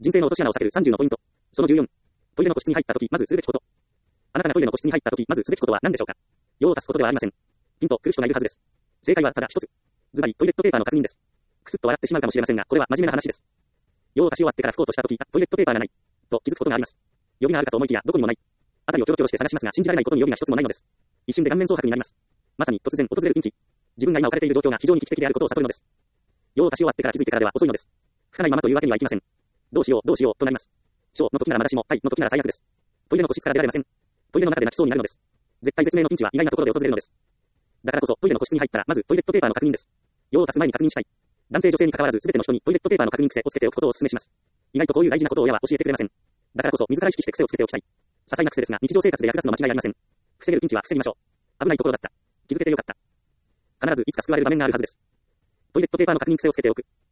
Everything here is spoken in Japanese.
人生の落とし穴を避ける30のポイント。その14。トイレの個室に入ったとき、まずするべきこと。あなたがトイレの個室に入ったとき、まずすべきことは何でしょうか。用を足すことではありません。ピンと来る人がいるはずです。正解はただ一つ。ズバリトイレットペーパーの確認です。くすっと笑ってしまうかもしれませんが、これは真面目な話です。用を足し終わってから拭こうとしたとき、トイレットペーパーがない。と気づくことがあります。予備があるかと思いきや、どこにもない。あたりをキョロキョロして探しますが、信じられないことに予備が一つもないのです。一瞬で顔面蒼白になります。まさに突然訪れるピンチ。自分が今置かれている状況が非常に危機的であることを悟るのです。用を足し終わってから気づいてからでは遅いのです。拭かないままというわけにはいきません。どうしようとなります。小の時ならまだしも、はいの時なら最悪です。トイレの個室から出られません。トイレの中で泣きそうになるのです。絶対絶命のピンチは意外なところで訪れるのです。だからこそトイレの個室に入ったらまずトイレットペーパーの確認です。用を足す前に確認したい。男性女性に関わらず全ての人にトイレットペーパーの確認癖をつけておくことをお勧めします。意外とこういう大事なことを親は教えてくれません。だからこそ自ら意識して癖をつけておきたい。些細な癖ですが日常生活で役立つの間違いありません。防げるピンチは防ぎましょう。危ないところだった。気づけてよかった。必ずいつか救われる場面があるはずです。トイレットペーパーの確認癖をつけておく。